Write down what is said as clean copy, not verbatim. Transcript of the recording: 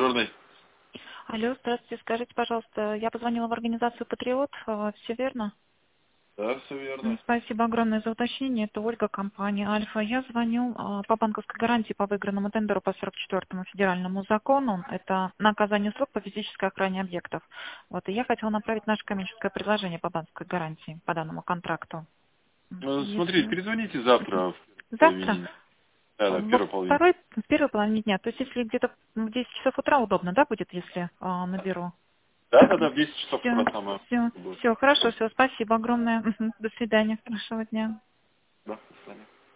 Дежурный. Алло, здравствуйте. Скажите, пожалуйста, я позвонила в организацию «Патриот». Все верно? Да, все верно. Спасибо огромное за уточнение. Это Ольга, компания «Альфа». Я звоню по банковской гарантии по выигранному тендеру по 44-му федеральному закону. Это на оказание услуг по физической охране объектов. Вот, и я хотела направить наше коммерческое предложение по банковской гарантии по данному контракту. Смотрите, Если... перезвоните завтра в Завтра? половине. Да, в первой половине. В первой половине дня. То есть, если где-то в 10 часов утра удобно, да, будет, если наберу? Да, в 10 часов Все, утра самое все, будет. все, хорошо, все, спасибо огромное. До свидания, хорошего дня. Да, до свидания.